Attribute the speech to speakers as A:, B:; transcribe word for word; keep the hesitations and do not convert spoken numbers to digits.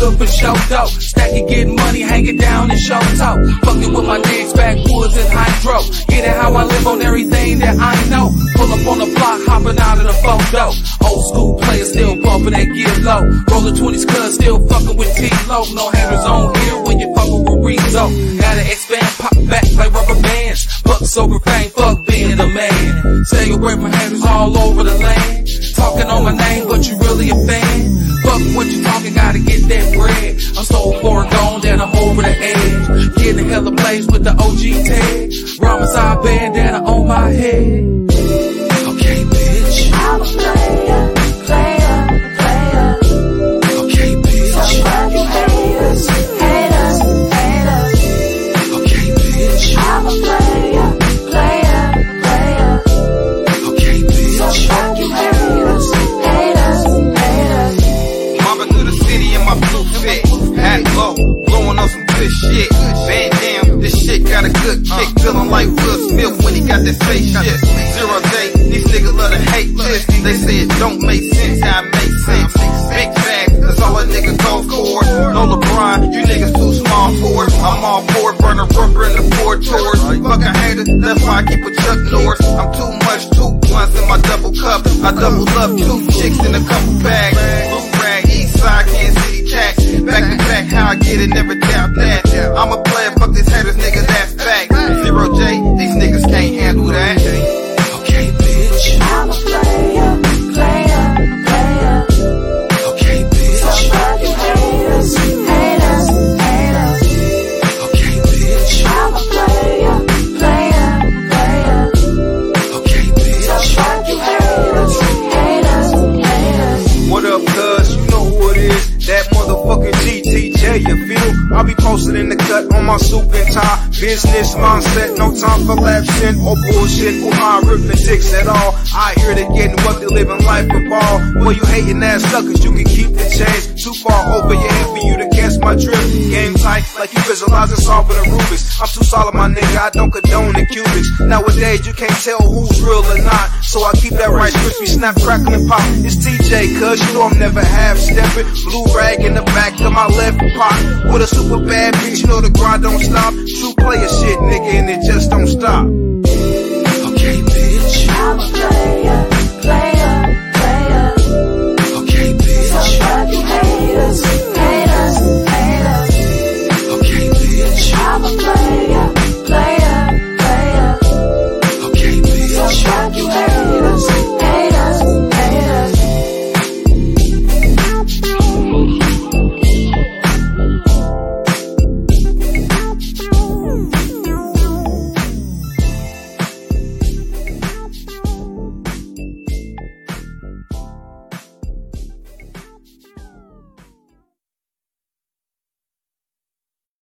A: good for show dough. Stacking, getting money, hanging down in show toe. Fucking with my niggas, backwoods and hydro. Get it how I live on everything that I know. Pull up on the block, hopping out of the photo. Old school players still bumping that gear low. Rolling twenties, cuz still fucking with T-Lo. No haters on here when you fucking with Rizzo. Gotta expand, pop back like rubber bands. Bucks over fame, fuck being a man. Stay away from haters all over the land. Talking on my name, but you really a fan. Fuck what you talking, gotta get that bread. I'm so far gone that I'm over the edge. Getting hella plays with the O G tag. Ramazan bandana on my head. Okay, bitch.
B: I'm a player, player, player.
A: Okay, bitch.
B: So fuck you haters, haters, haters.
A: Okay, bitch.
B: I'm a player, player, player.
A: Okay, bitch.
B: So fuck you haters, haters, haters.
C: Mobbing through the city in my blue fit, hat low, blowing on some good shit. Van Dam, this shit got a good kick, feeling like Will Smith when he got that face shit. Zero day, these niggas love to hate this. They say it don't make sense, how it makes sense. Big facts, that's all a nigga go for. No LeBron, you niggas too small for it. I'm all for it, burning rubber in the Ford Taurus. Fucking haters, that's why I keep a Chuck Norris. I'm too much, two blunts in my double cup. I double up two chicks in a couple bags. Blue rag, east side, Kansas City tax. Back to back, how I get it, never doubt that. I'm a player, fuck these haters, nigga, that's fact. Zero J, these niggas can't handle that.
A: Okay, bitch.
B: I'm a player, player, player.
A: Okay, bitch.
B: So fuck you haters, haters, haters.
A: Okay, bitch.
B: I'm a player, player, player.
A: Okay, bitch.
B: So fuck you haters, haters, haters.
D: What up, cuz? You know who it is. That motherfucking G T J, you feel? I'll be posted in the cut on my suit and tie. Business mindset, no time for lapsing or bullshit or my ripping dicks at all. I hear they getting what they living life for ball. Well, you hating ass suckers, you can keep the change. Too far over your head for you to catch my drift. Game tight, like you visualizing solving the Rubik's. I'm too solid, my nigga, I don't condone the cubics. Nowadays, you can't tell who's real or not. So I keep that right crispy, snap, crackle, and pop. It's T J, cuz you know I'm never half-stepping. Blue rag in the back of my left pocket. With a super bad bitch, you know the grind don't stop. True player shit, nigga, and it just don't stop.
A: Okay, bitch.
B: I'm a player, player, player.
A: Okay, bitch.
B: So fuck you haters, haters, haters.
A: Okay, bitch.
B: I'm a player, player, player.
A: Okay, bitch.
B: So fuck you haters.